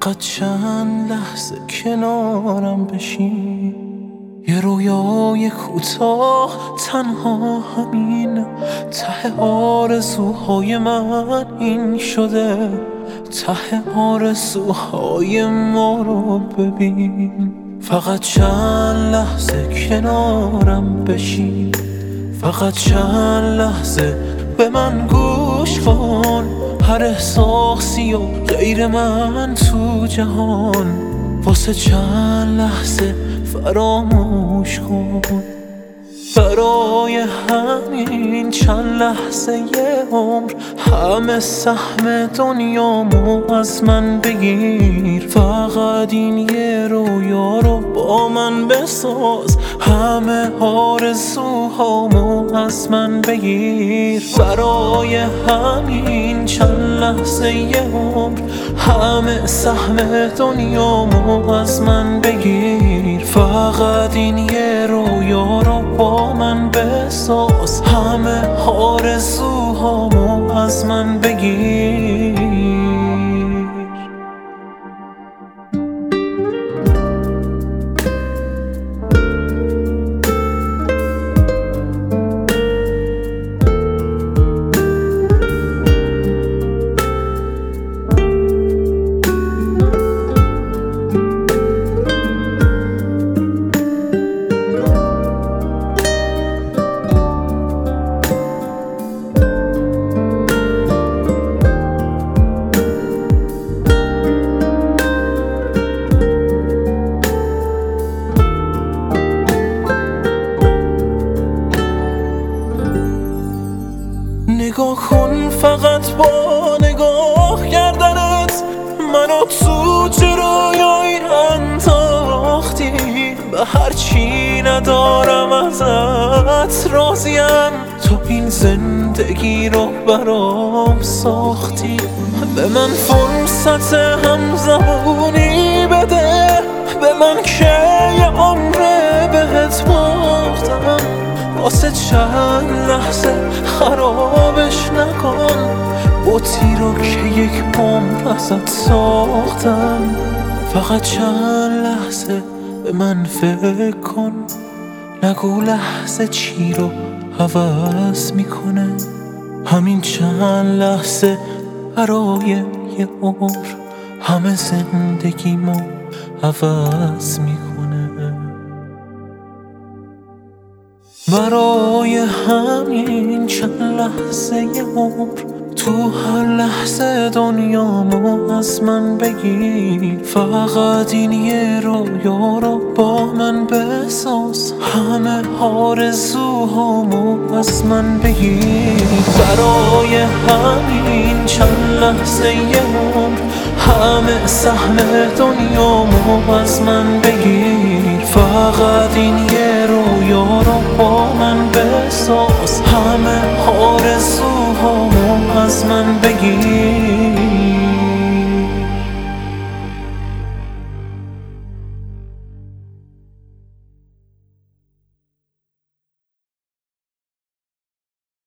فقط چند لحظه کنارم بشین، یه رویای کوتاه تنها همین. ته آرزوهای من این شده، ته آرزوهای ما رو ببین. فقط چند لحظه کنارم بشین، فقط چند لحظه به من گوش کن. هر احساسی و غیر من تو جهان، واسه چند لحظه فراموش کن. برای همین چند لحظه یه عمر همه سهم دنیامو از من بگیر. فقط این یه رویا رو با من بساز، همه آرزوهامو از من بگیر. برای همین چند لحظه یه عمر همه سهم دنیامو از من بگیر. فقط این یه رویا رو با من بساز، همه آرزوهامو از من بگیر. نگاه کن فقط با نگاه کردنت، منو تو جرایای انداختی. به هرچی ندارم ازت راضیم، تو این زندگی رو برام ساختی. به من فرصت همزبونی بده، به من که یه عمره بهت باختم. واسه چند لحظه خرابش نکن، بطی رو که یک عمر ازت ساختم. فقط چند لحظه به من فکر کن، نگو لحظه چی رو عوض میکنه. همین چند لحظه برای یه عمر همه زندگیمو عوض میکنه. برای همین چند لحظه یه عمر تو هر لحظه دنیامو از من بگیر. فقط این یه رویا رو با من بساز، همه آرزوهامو از من بگیر. برای همین چند لحظه یه عمر همه سهم دنیامو از من بگیر. فقط این یه